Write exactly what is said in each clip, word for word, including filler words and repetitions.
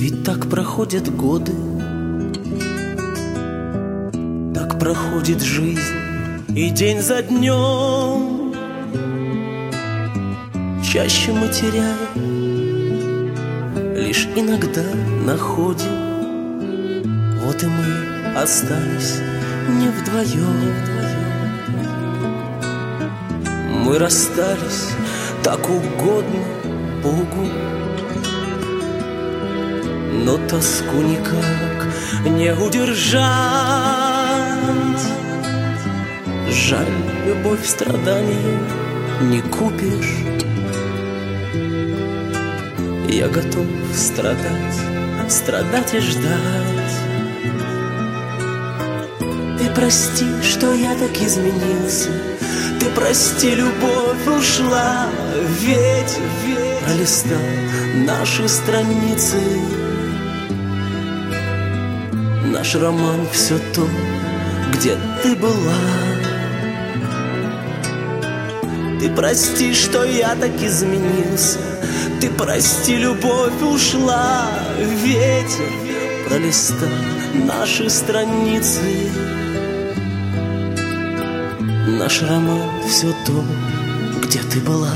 Ведь так проходят годы, так проходит жизнь, и день за днем чаще мы теряем, лишь иногда находим. Вот и мы остались не вдвоем. Мы расстались, так угодно Богу, но тоску никак не удержать. Жаль, любовь, страдания не купишь. Я готов страдать, страдать и ждать. Ты прости, что я так изменился. Ты прости, любовь ушла. Ветер пролистал наши страницы. Наш роман все то, где ты была. Ты прости, что я так изменился. Ты прости, любовь ушла. Ветер пролистал наши страницы. Наш роман все то, где ты была.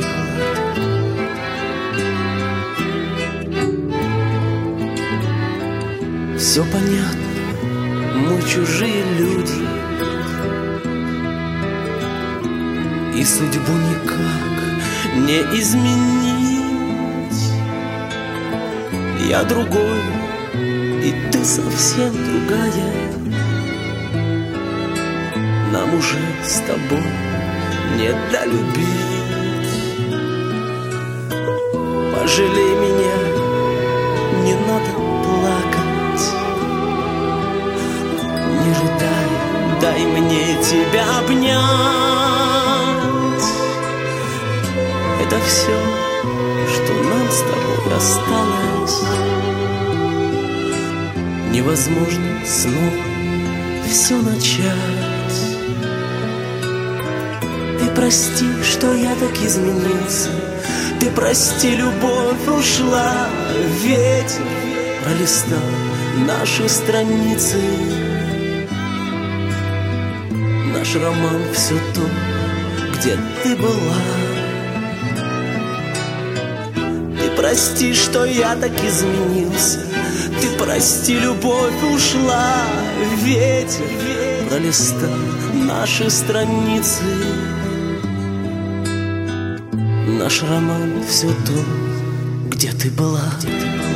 Все понятно, мы чужие люди, и судьбу никак не изменить. Я другой, и ты совсем другая. Нам уже с тобой не долюбить. Пожалей меня, не надо плакать. Не рыдай, дай мне тебя обнять. Это все, что нам с тобой осталось. Невозможно снова все начать. Ты прости, что я так изменился. Ты прости, любовь ушла. Ветер пролистал наши страницы. Наш роман все то, где ты была. Ты прости, что я так изменился. Ты прости, любовь ушла. Ветер пролистал наши страницы. Наш роман все то, где ты была.